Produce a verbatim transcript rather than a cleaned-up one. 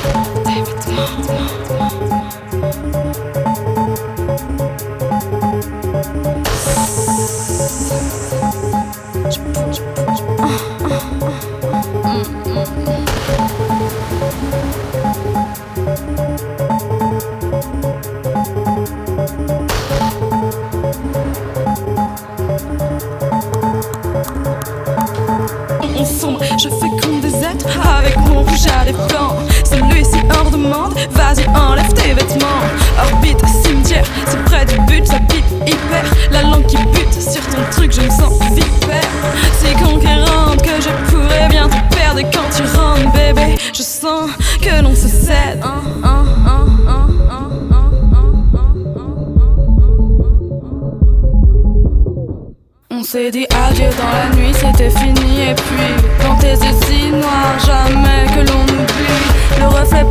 On sombre, je fais comme des êtres avec mon rouge à lèvres. Celui-ci hors de monde, vas-y enlève tes vêtements. Orbite, cimetière, c'est près du but, ça pique hyper. La langue qui bute sur ton truc, je me sens vipère. Si conquérante que je pourrais bien te perdre. Et quand tu rentres bébé, je sens que l'on se cède. Hein, hein, hein, hein, hein, hein, hein, on s'est dit adieu dans la nuit, c'était fini. Et puis dans tes yeux si noirs, jamais que l'on oublie le reflet